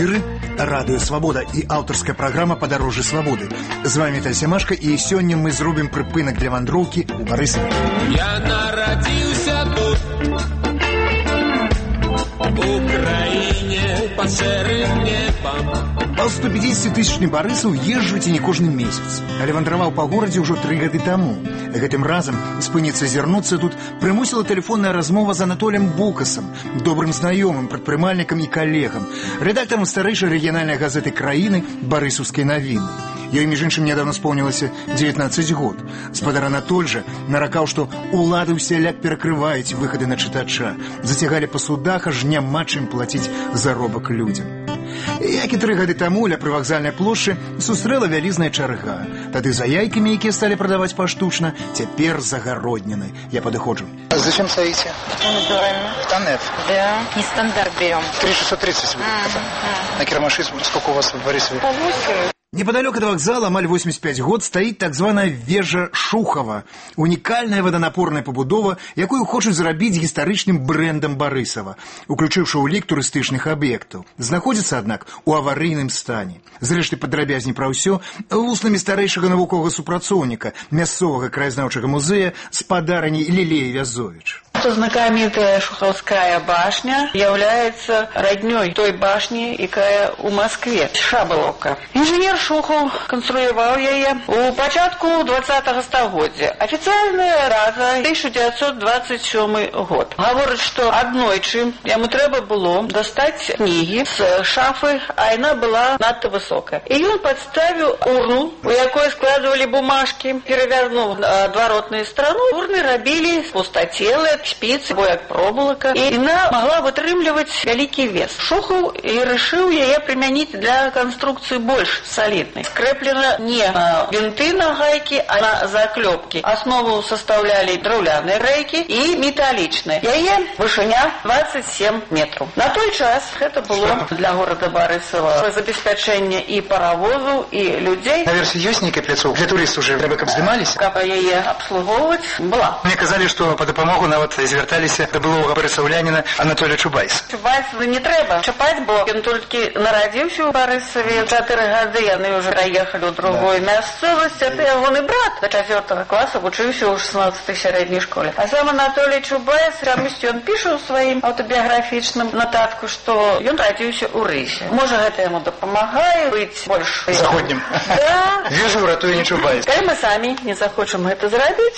эфиры «Радио Свобода» и аўтарская праграма «Падарожжы свабоды». З вами Віталь Сямашка, і сёння мы зробім прыпынак для вандроўкі ў Барысаве. Я нарадзіўся тут, у краіне пад шэрым небам. Па 150-тысячны Барысаў езджуць і не кожны месяц, але вандраваў па горадзе ўжо 3 гады таму. Гэтым разам спыніцца зірнуцца тут прымусіла тэлефонная размова з Анатолем Букасам, добрым знаёмым, прадпрымальнікам і калегам, рэдактарам старэйшай рэгіянальнай газеты краіны «Барысаўскай навіны». Ёй, між іншым, нядаўна споўнілася 19 год. Спадар Анатоль жа наракаў, што улады ўсяляк перакрываюць выхады на чытача, зацягалі па судах, аж няма чым плаціць заробак людзям. Як і 3 гады таму ля прывакзальнай плошчы сустрэла вялізная чарга. Тады за яйкамі, якія сталі прадаваць паштучна, цяпер загароднены. Я падыходжу. Зачем стоите? Помидорами. Тоннет? Да, не стандарт берем. 3630 будет. На Киромаши сколько у вас в Борисове? По 8. Неподалеку от вокзала, амаль 85 год, стаіць так званая вежа Шухава. Унікальная ваданапорная пабудова, якую хочуць зрабіць гістарычным брэндам Барысава, уключыўшы ў лік турыстычных аб'ектаў. Знаходзіцца, аднак, у аварыйным стане. Зрэшты, падрабязней пра ўсё вуснамі старэйшага навуковага супрацоўніка мясцовага краязнаўчага музея спадарыні Лілеі Вязовіч. Знаменитая Шуховская башня является роднёй той башни, якая у Москве, Шабаловка. Инженер Шухов конструировал ее у початку 20-го стагоддзя. Официальная дата 1927 год. Говорит, что аднойчы яму трэба было достать книги с шафы, а она была надто высокая. И он подставил урну, у якой складывали бумажки, перевернув отворотную сторону. Урны рабили пустотелые, спицы, як проволока, и она могла вытрымліваць вялікі вес. Шухов и решил ее применить для конструкции больше солидной. Скреплено не на винты на гайки, а на заклепки. Основу составляли драўляные рейки и металличные. Ее вышыня 27 метров. На той час это было для города Барысава забеспячэнне и паровозу, и людей. Наверсе ёсць нейкая пляцоўка для турыстаў уже трэба, каб здымаліся? Каб яе абслугоўваць, была. Мне казалі, што па дапамогу нават звярталіся да былога барысаўляніна Анатоля Чубайса. Чубайса не трэба чапаць, бо ён толькі нарадзіўся ў Барысаве. 4 гады яны ўжо раехалі ў другую мясцовасць. Это ягоны брат да 4 класа вучыўся ў 16-й сярэдняй школе. А сам Анатолий Чубайс, чамусьці ён піша ў сваім аўтабіяграфічным нататку, што ён радзіўся ў Рысе. Можа, гэта яму дапамагае быць больш заходнім. Да. Вежу ратуе не Чубайс. Калі мы самі не захочам гэта зрабіць.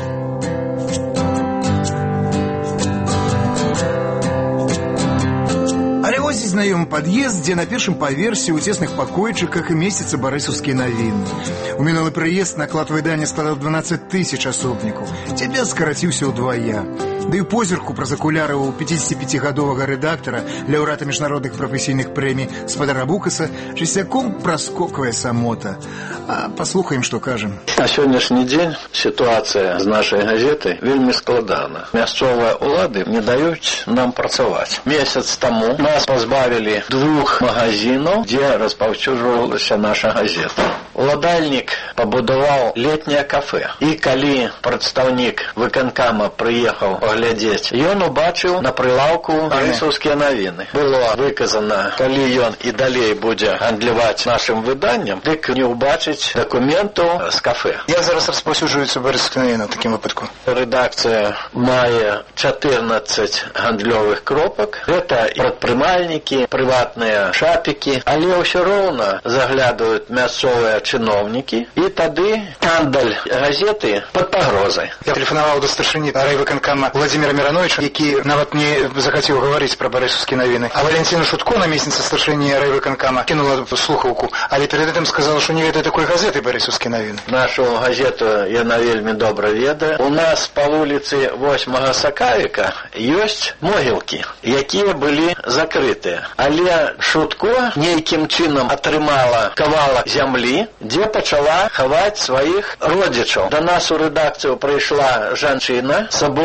Знаёмы пад'езд, дзе на першым паверсе ў цесных пакойчыках і месціцца барысаўскія навіны. У мінулы прыезд наклад выдання складаў 12 000 асобнікаў. Цяпер скараціўся ўдвая. Да і позірку праз акуляры ў 55-гадовага рэдактара, лаўрэата міжнародных прафесійных прэмій спадара Букаса, часцяком праскоквае самота. А паслухаем, што кажам. На сённяшні дзень сітуацыя з нашай газетай вельмі складана. Мясцовыя ўлады не даюць нам працаваць. Месяц таму нас пазбавілі 2 магазінаў, дзе распаўсюджвалася наша газета. Уладальнік пабудаваў летняе кафэ. І калі прадстаўнік выканкама прыехаў паглядзець, ён убачыў на прылаўку барысаўскія навіны. Было выказана, калі ён і далей будзе гандляваць нашым выданнем, дык не ўбачыць дакументаў з кафе. Як зараз распаўсюджваюцца барысаўскія навіны ў такім выпадку? Рэдакцыя мае 14 гандлёвых кропак. Гэта прадпрымальнікі, прыватныя шапікі, але ўсё роўна заглядаюць мясцовыя чыноўнікі, і тады гандаль газеты пад пагрозай. Я тэлефанаваў да старшыні райвыканкама Владимира Мирановича, які нават не захацеў гаварыць пра барысаўскія навіны. А Валентина Шутко, намесніца старшыні райвыканкама, кинула слухаўку, але перед этим сказала, што не ведае такой газеты барысаўскія навіны. Нашу газету яна вельмі добра ведае. У нас па вуліцы 8 Сакавіка ёсць могілкі, якія былі закрытыя. Але Шутко нейкім чынам атрымала кавалак зямлі, дзе пачала хаваць сваіх родзічаў. Да нас у рэдакцыю прыйшла жанчына з абурэннем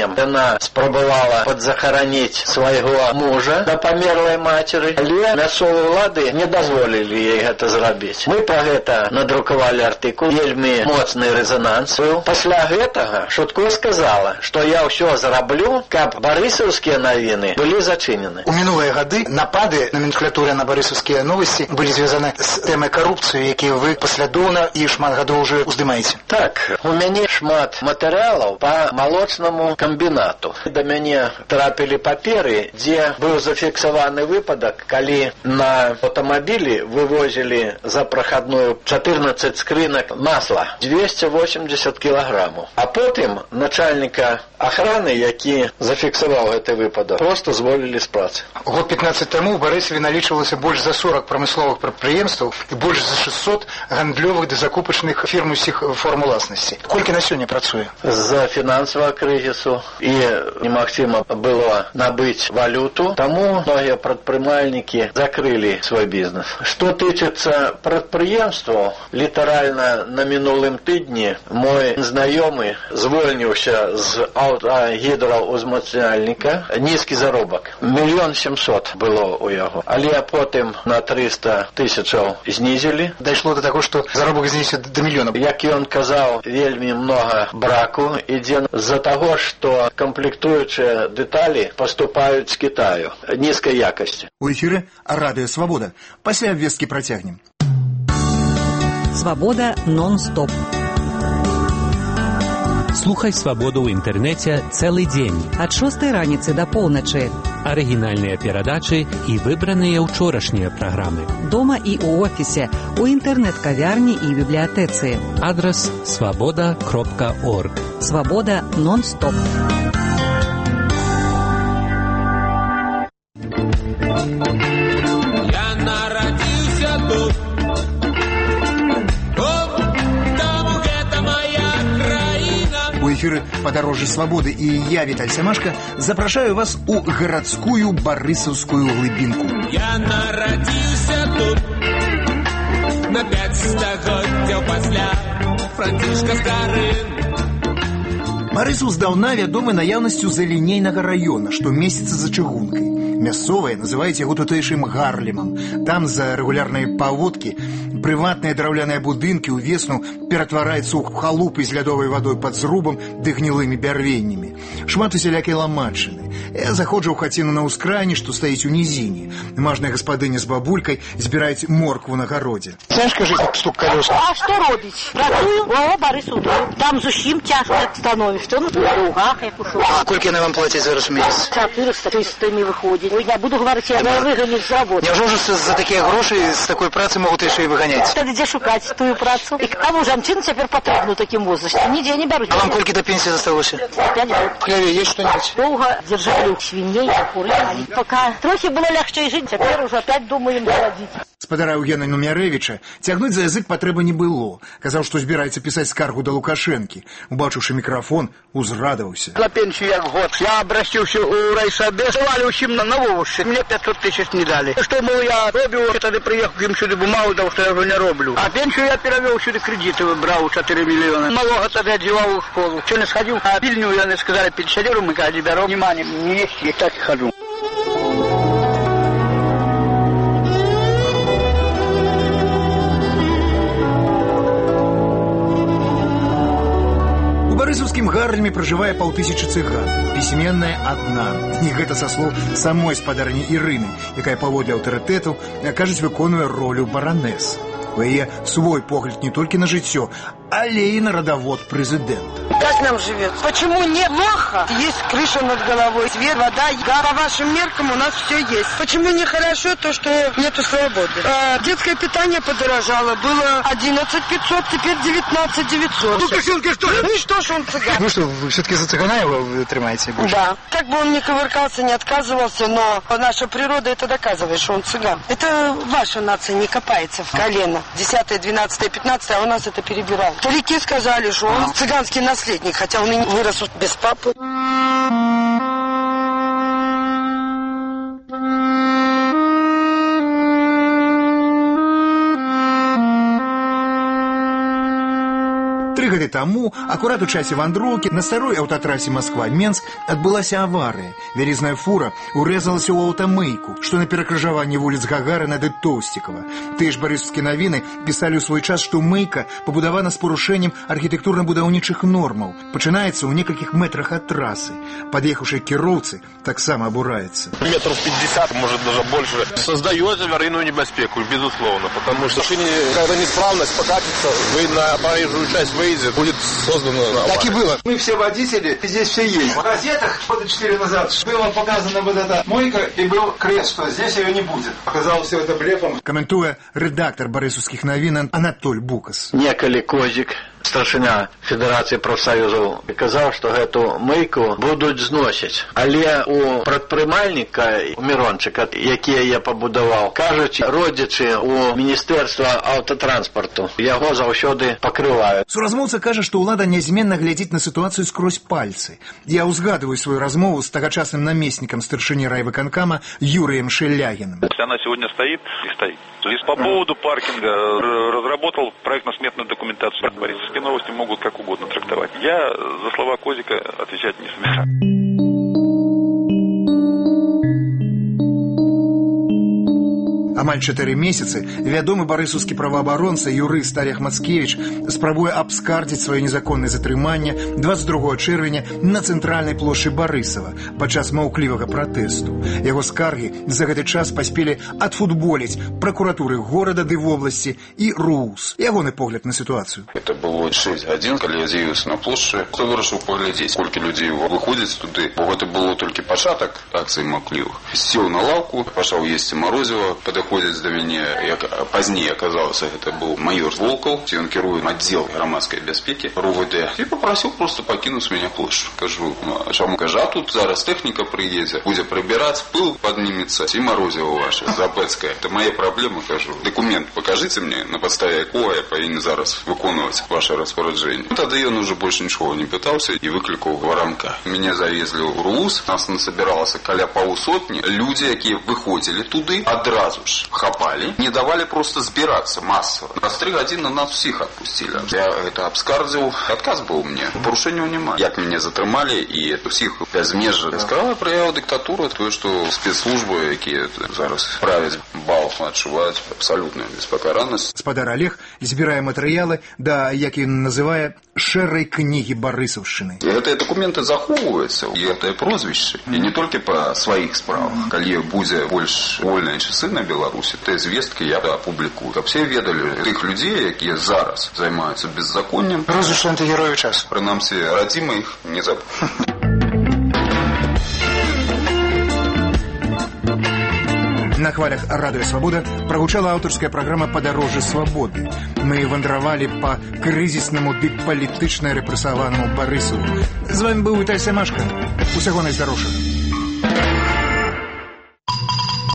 часам яна спрабавала падзахараніць свайго мужа да памерлай мацеры, але мясцовыя ўлады не дазволілі ей гэта зрабіць. Мы пра гэта надрукавалі артыкул, вельмі моцны рэзананс быў. Пасля гэтага Шутко сказала, што я ўсё зраблю, каб барысаўскія навіны былі зачынены. У мінулыя гады напады номенклатуры на барысаўскія новасці былі звязаны з тэмай карупцыі, якія вы паслядоўна і шмат гадоў уже уздымаеце. Так, у мяне шмат матэрыялаў па малочнаму камбінату. Да мяне трапілі паперы, дзе быў зафіксаваны выпадак, калі на аўтамабілі вывозілі за прахадную 14 скрынак масла, 280 кілаграмаў. А потым начальніка ахраны, які зафіксаваў гэты выпадак, проста зволілі з працы. Год 15 таму ў Барысаве налічвалася больш за 40 прамысловых прадпрыемстваў і больш за 600 гандлёвых ды закупачных фірм усіх форм уласнасці. Колькі на сёння працуе? З-за фінансавага крызісу і немагчыма было набыць валюту, таму многія прадпрымальнікі закрылі свой бізнес. Што тычыцца прадпрыемстваў, літаральна на мінулым тыдні мой знаёмы звольніўся з гідраўзмацняльніка, нізкі заробак. 1 700 000 было ў яго. Але потым на 300 000 знізілі. Дайшло до таго, што заробак знізіўся до 1 мільёна. Як ён казаў, вельмі многа браку ідзе з-за таго, што камплектуючыя дэталі паступаюць з Китаю нізкай якасці. У эфіры Радыё Свабода. Пасля абвесткі працягнем. Свабода нон-стоп. Слухай Свабоду ў інтэрнэце цэлы дзень. Ад 6 раніцы да поўначы. Арыгінальныя перадачы і выбраныя ўчорашнія праграмы. Дома і ў офісе, у інтэрнэт-кавярні і бібліятэцы. Адрас свабода.орг. Свабода нон-стоп. Я нарадзіўся тут. У эфіры «Падарожжа свабоды» і я, Віталь Сямашка, запрашаю вас у гарадскую барысаўскую глыбінку. Я нарадзіўся тут на 5 стагоддзяў пасля Францішка Скарын. Барысаў здаўна вядомы наяўнасцю залінейнага раёна, што месціцца за чыгункай. Мясцовыя называюць яго тутэйшым Гарлемам. Там за рэгулярныя паводкі прыватныя драўляныя будынкі ўвесну ператвараюцца ў халупы з лядовай вадой пад зрубам ды гнілымі бярвеннямі. Шмат усялякай ламачыны. Я заходжу ў хаціну на ўскрайні, што стаіць у нізіне. Мажная гаспадыня з бабулькай збіраюць моркву на гародзе. Знаеш, кажы, як стук колёса? А што робіць? Працую, о, Барысу, там зусім цяжка становіш. Што на лугах, як ушоў. Колькі яна вам плаціць зараз у месяц? 400 не выходзіць. Ой, не буду говорить, я выганіць з работы. Няўжо ж за такія грошы з такой працы могуць яшчэ і выганяць? Тады дзе шукаць тую працу? І каму жанчын цяпер патрэбна ў такім возрасце? Нідзе не бяруць. А вам колькі до пенсии засталося? 5 год. В хляве есть что-нибудь? Долго держали свиней, курей. Пока трохи было легче жить, теперь уже опять думаем заводить. Спадара Еўгена Нумярэвіча цягнуць за язык патрэбы не было. Казаў, што збіраецца пісаць скаргу да Лукашэнкі. Убачыўшы мікрафон, узрадаваўся. На пенсию як год. Я обращился у райсабе, давали усім на нововушцы. Мне 500 000 не дали. Что, мол, я робил, я тогда приехал к им сюда бумагу, дал, что я уже не роблю. А пенсию я перевел сюда, кредиты выбрал, 4 миллиона. Малого тогда одевал в школу. Что не сходил, а пильню, я не сказали, пенсионеру, мы когда берем, внимание, не есть, я так и хожу. У барысаўскім Гарлеме пражывае 5000 цыган. Пісьменная адна. І гэта са слоў самой спадарні Ірыны, якая паводле аўтарытэту, кажуць, выконвае ролю баранэс. У яе свой погляд не толькі на жыццё, але і на родовод президента. Как нам живется? Почему неплохо? Есть крыша над головой, свет, вода. По вашим меркам у нас все есть. Почему нехорошо то, что нету свободы? Детское питание подорожало. Было 11 500, теперь 19 900. Лукашенко что? Ну и что ж он цыган? Ну что, вы все-таки за цыгана его трымаете больше? Да. Как бы он ни ковыркался, не отказывался, но наша природа это доказывает, что он цыган. Это ваша нация не копается в колено. 10, 12, 15, а у нас это перебирал. Старики сказали, что он цыганский наследник, хотя он и вырос без папы. Три года таму, акурат у часе вандроўкі на старой аўтатрасе Москва-Менск адбылася аварыя. Вялізная фура урэзалася ў аўтамыйку, што на перакрыжаванні вуліц Гагарына ды Тоўсцікава. Тыя ж барысаўскія навіны пісалі ў свой час, што мыйка пабудавана з парушэннем архітэктурна-будаўнічых нормаў. Пачынаецца ў некалькіх метрах ад трасы. Пад'ехаўшы кіроўцы таксама абураецца. Метров 50, может даже больше. Создает аварийную небезпеку, безусловно, потому что когда неисправность покатится, вы на проезжую часть выйдете, будет создана авария. Так и было. Мы все водители, здесь все есть. В газетах года 4 назад было показано вот эта мойка и был крест, что здесь ее не будет. Оказалось все это блефом. Коментуя редактор барысаўскіх навін Анатоль Букас. Некалі Козік, старшыня Федэрацыі прафсаюзаў, казаў, што гэту мыйку будуць зносіць. Але у прадпрымальніка, у Мірончыка, які я пабудаваў, кажуць, родзічы у Міністэрства аўтатранспарту, яго заўсёды пакрываюць. Суразмоўца кажа, што ўлада нязменна глядзіць на сітуацыю скрозь пальцы. Я ўзгадываю сваю размову з тагачасным намеснікам старшыні райвыканкама Юрыем Шелягіным. Она сегодня стоит и стоит. По поводу паркинга разработал проектно-сметную документацию. Борисовские новости могут как угодно трактовать. Я за слова Козика отвечать не собираюсь. Амаль 4 месяцы вядомы барысаўскі праваабаронца юрыст Олег Мацкевіч спрабуе абскардзіць сваё незаконнае затрыманне 22 чэрвеня на цэнтральнай плошчы Барысава падчас маўклівага пратэсту. Яго скаргі за гэты час паспелі адфутболіць пракуратуры горада ды вобласці і РУС. Ягоны погляд на сітуацыю. Это было 6 гадзін, калі я з'явіўся на плошчы. Хто вырашыў паглядзець, колькі людзей выходзіць туды, бо гэта было толькі пачатак акцыі маўклівых. Сеў на лаўку, пачаў есці марозіва, ходзіць да мяне, як пазней аказалася, гэта быў майор Волкаў, ён кіруе аддзел грамадскай бяспекі РУВД, і папрасіў проста пакінуць мяне плошчу. Кажу, чаму? Кажа, тут зараз тэхніка прыедзе, будзе прыбіраць, пыл паднімецца, і марозіва ваша, запэцкая. Это мае праблемы, кажу. Дакумент пакажыце мне, на падставе якога я павінен зараз выконваць ваше распараджэнне. Тады ён уже больше нічога не пытаўся і выклікаў варамка. Мяне завезлі ў РУС, нас насабіралася каля паўсотні, людзі, якія выходзілі туды, адразу ж хапали, не давали просто збирацца массово. На 3 гадзіны нас всіх отпустили. Я это абскардзіў, адказ быў мне. Парушэнняў няма. Як мяне затрымалі і всіх бязмежжа. Яскравая праява дыктатуры, тое, што спецслужбы, якія зараз правяць бал, адчуваюць абсалютную беспакаранасць. Спадар Олег збірае матэрыялы да, як ён называе, шэрай кнігі барысаўшчыны. Гэтыя дакументы захоўваюцца, і гэтае прозвішча. І не толькі па сваіх справах. Калі будзе больш вольныя часы на Беларусі, те звесткі я апублікую. Каб все ведалі тых людзей, якія зараз займаюцца беззаконнем. Прозвішча антыгерояў часу. Прынамсі, радзімы іх не забыл. На хвалях радыё «Свабода» прагучала аўтарская праграма «Падарожжа свабоды». Мы вандравалі па крызіснаму ды палітычна рэпрэсаванаму Барысаву. З вамі быў Віталь Сямашка. Усяго найздарожшага.